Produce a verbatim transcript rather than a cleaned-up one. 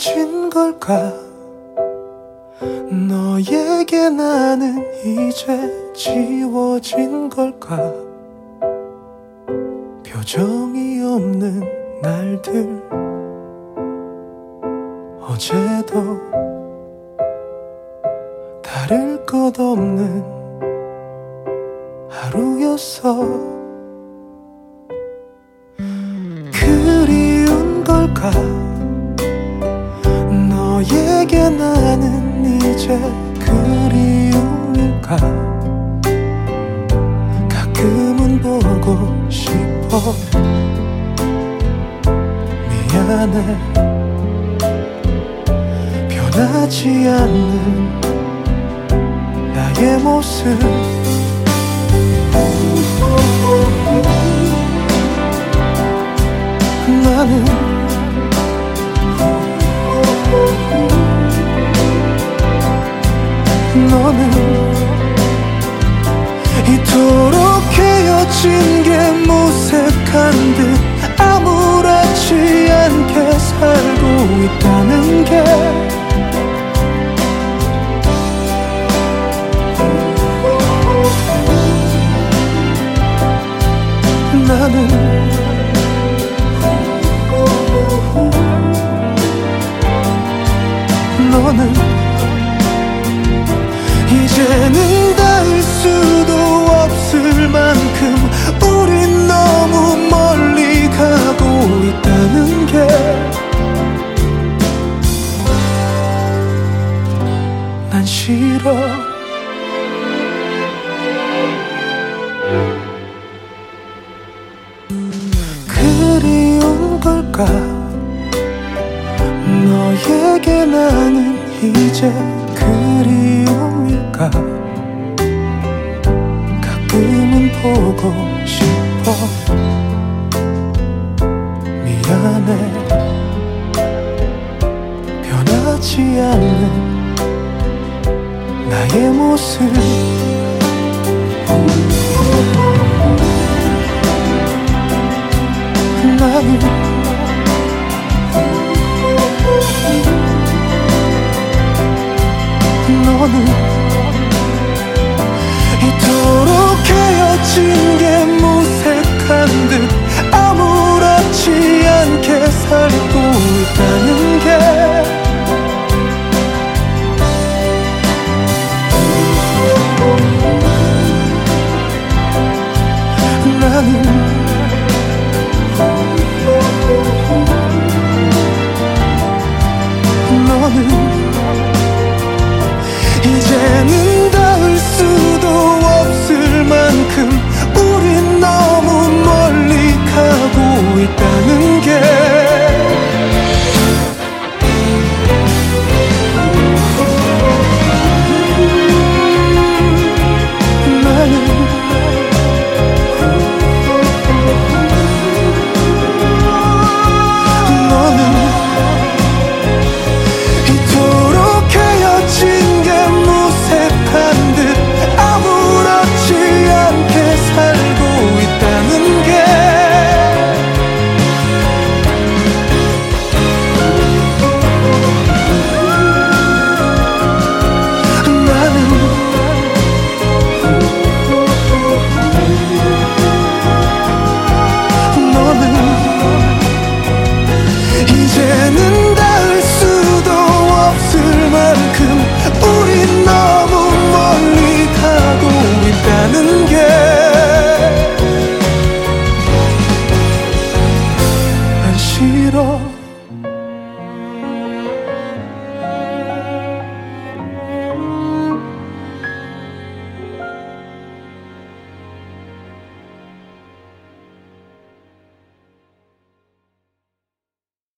헤어진 걸까? 너에게 나는 이제 지워진 걸까? 표정이 없는 날들, 어제도 다를 것 없는 하루였어. 그리운 걸까? 너에게 나는 이제 그리움일까? 가끔은 보고 싶어. 미안해. 변하지 않는 나의 모습. 나는 너는 이토록 헤어진 게 무색한 듯 아무렇지 않게 살고 있다는 게 나는 너는 이제는 닿을 수도 없을 만큼 우린 너무 멀리 가고 있다는 게 난 싫어. 그리운 걸까? 너에게 나는 이제 그리움일까? 가끔은 보고 싶어. 미안해. 변하지 않는 나의 모습. 나는 너는 이토록 헤어진 게 무색한 듯 아무렇지 않게 살고 있다는 게